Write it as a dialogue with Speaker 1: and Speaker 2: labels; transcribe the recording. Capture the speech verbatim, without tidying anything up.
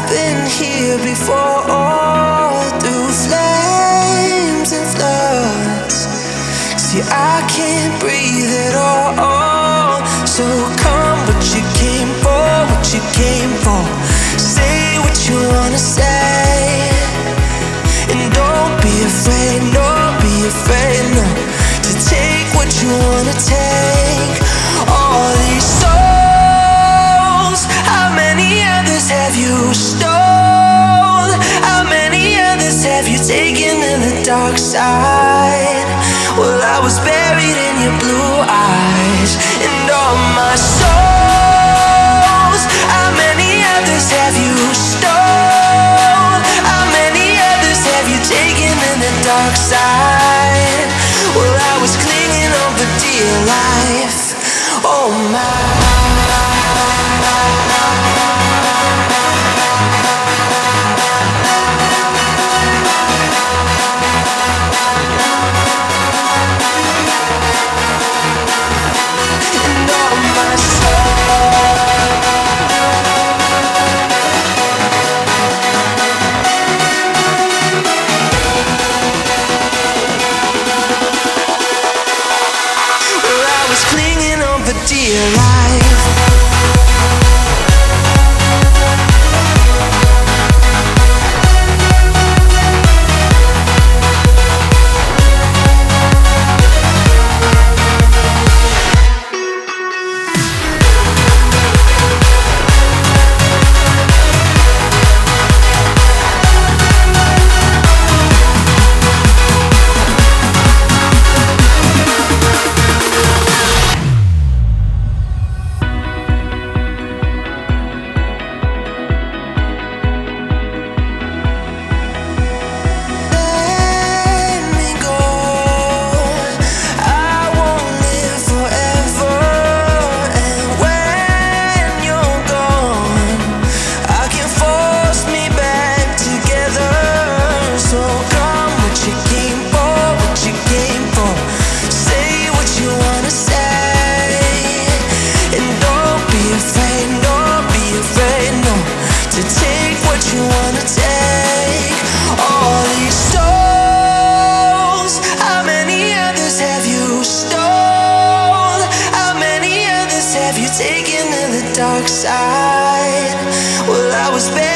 Speaker 1: been here before, through flames and floods. See, I can't breathe at all. So come what you came for, what you came for. Say what you wanna say, and don't be afraid, no, be afraid, no, to take what you wanna take. All these souls, how many others have you stole? How many others have you taken to the dark side? Well, I was buried in your blue eyes, and all my souls, how many others have you stole? How many others have you taken to the dark side? Well, I was clinging on for dear life. Oh my. Clinging on for dear life. Taken to the dark side. Well, I was buried